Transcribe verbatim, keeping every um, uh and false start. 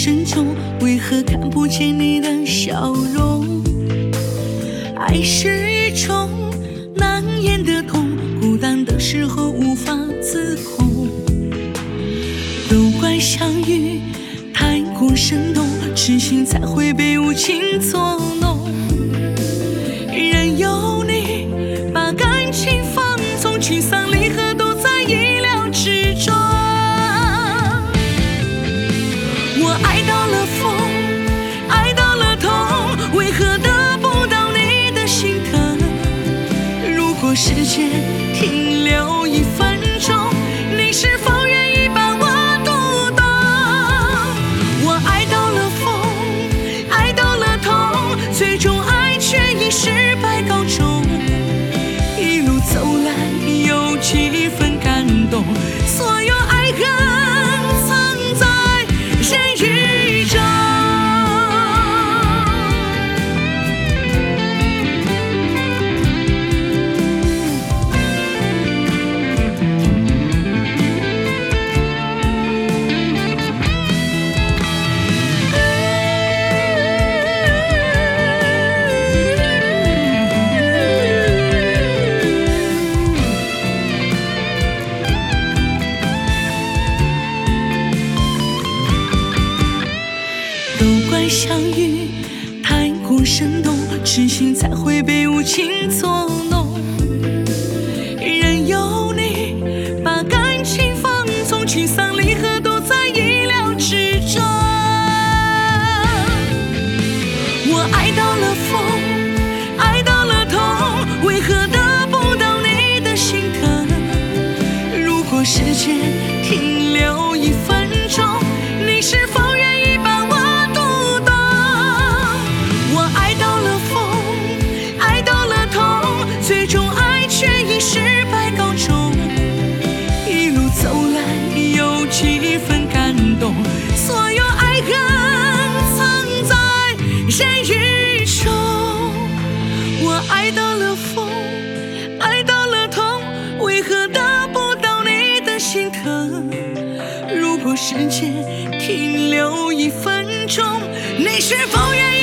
声中，为何看不见你的笑容？爱是一种难言的痛，孤单的时候无法自控。都怪相遇太过生动，痴心才会被无情作弄。任由你把感情放纵，聚散离合都在意料之中。我爱到了疯，爱到了痛，为何得不到你的心疼？如果时间停留一分钟，你是否愿意把我读懂？我爱到了疯，爱到了痛，最终爱却以失败告终。一路走来有几分感动，所有爱恨藏在人雨中。都怪相遇太过生动，痴心才会被无情作弄。任由你把感情放纵，聚散离合都在意料之中。我爱到了疯，爱到了痛，为何得不到你的心疼？如果时间停留一分钟，你是否愿意把我读懂？我爱到了疯，爱到了痛，最终爱却以失败告终。一路走来有几分感动，所有爱恨藏在人雨中。我爱到了疯，爱到了痛，为何得不到你的心疼？如果时间停留一分钟，你是否愿意